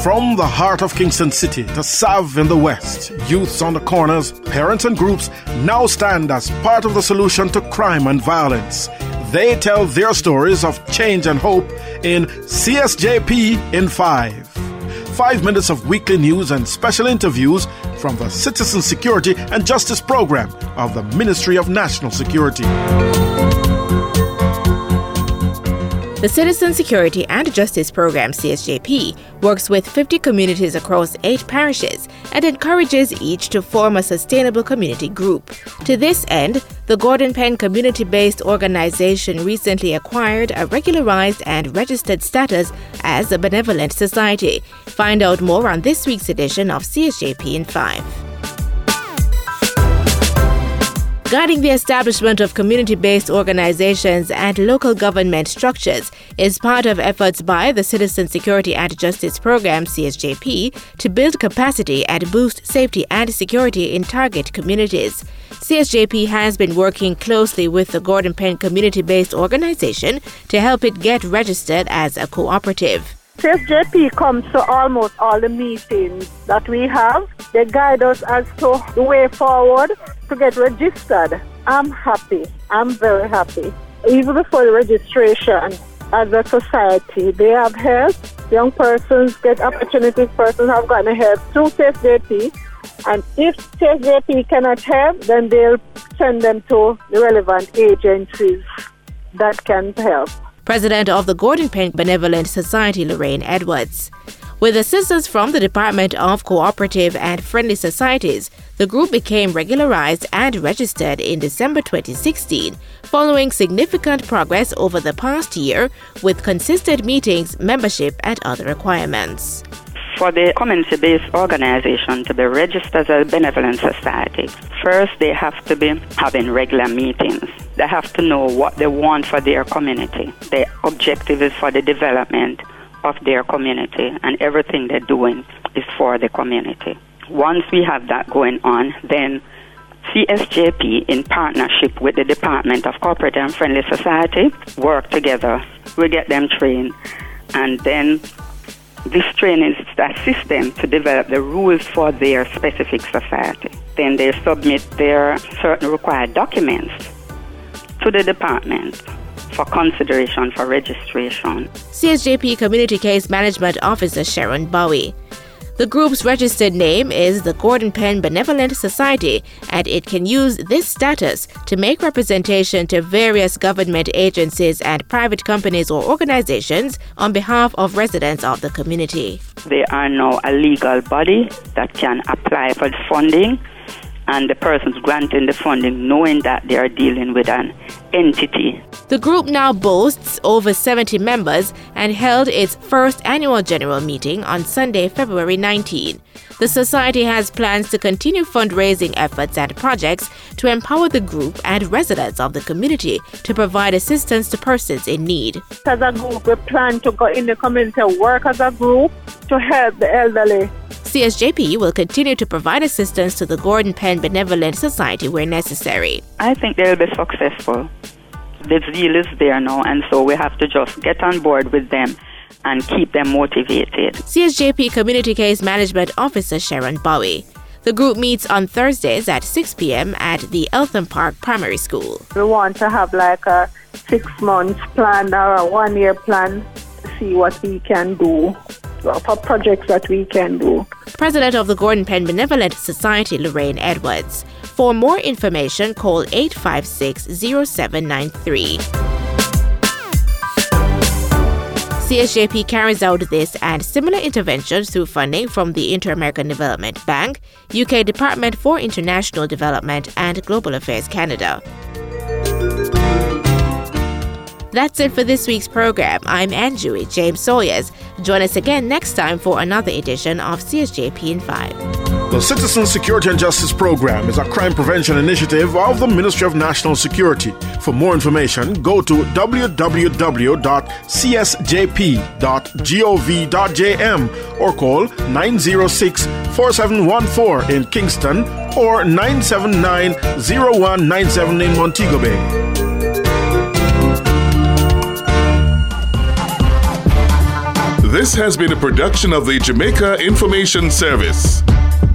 From the heart of Kingston City to Sav in the west, youths on the corners, parents and groups now stand as part of the solution to crime and violence. They tell their stories of change and hope in CSJP in 5. 5 minutes of weekly news and special interviews from the Citizen Security and Justice Program of the Ministry of National Security. The Citizen Security and Justice Program, CSJP, works with 50 communities across 8 parishes and encourages each to form a sustainable community group. To this end, the Gordon Penn community-based organization recently acquired a regularized and registered status as a benevolent society. Find out more on this week's edition of CSJP in 5. Guiding the establishment of community-based organizations and local government structures is part of efforts by the Citizen Security and Justice Program, CSJP, to build capacity and boost safety and security in target communities. CSJP has been working closely with the Gordon Penn community-based organization to help it get registered as a cooperative. CSJP comes to almost all the meetings that we have. They guide us as to the way forward to get registered. I'm happy. I'm very happy. Even before the registration, as a society, they have help. Young persons get opportunities. Persons have gotten help through CSJP. And if CSJP cannot help, then they'll send them to the relevant agencies that can help. President of the Gordon Penn Benevolent Society, Lorraine Edwards. With assistance from the Department of Cooperative and Friendly Societies, the group became regularized and registered in December 2016, following significant progress over the past year with consistent meetings, membership, and other requirements. For the community-based organization to be registered as a benevolent society, first they have to be having regular meetings. They have to know what they want for their community. Their objective is for the development of their community, and everything they're doing is for the community. Once we have that going on, then CSJP, in partnership with the Department of Cooperative and Friendly Society, work together. We get them trained, and then this training is to assist them to develop the rules for their specific society. Then they submit their certain required documents to the department for consideration for registration. CSJP Community Case Management Officer Sharon Bowie. The group's registered name is the Gordon Penn Benevolent Society, and it can use this status to make representation to various government agencies and private companies or organizations on behalf of residents of the community. They are now a legal body that can apply for funding, and the persons granting the funding knowing that they are dealing with an entity. The group now boasts over 70 members and held its first annual general meeting on Sunday, February 19. The society has plans to continue fundraising efforts and projects to empower the group and residents of the community to provide assistance to persons in need. As a group, we plan to go in the community and work as a group to help the elderly. CSJP will continue to provide assistance to the Gordon Penn Benevolent Society where necessary. I think they'll be successful. The zeal is there now, and so we have to just get on board with them and keep them motivated. CSJP Community Case Management Officer Sharon Bowie. The group meets on Thursdays at 6 p.m. at the Eltham Park Primary School. We want to have like a 6-month plan or a 1-year plan to see what we can do, for projects that we can do. President of the Gordon Penn Benevolent Society, Lorraine Edwards. For more information, call 856-0793. CSJP carries out this and similar interventions through funding from the Inter-American Development Bank, UK Department for International Development, and Global Affairs Canada. That's it for this week's program. I'm Anjui James Sawyers. Join us again next time for another edition of CSJP in 5. The Citizen Security and Justice Program is a crime prevention initiative of the Ministry of National Security. For more information, go to www.csjp.gov.jm or call 906-4714 in Kingston or 979-0197 in Montego Bay. This has been a production of the Jamaica Information Service.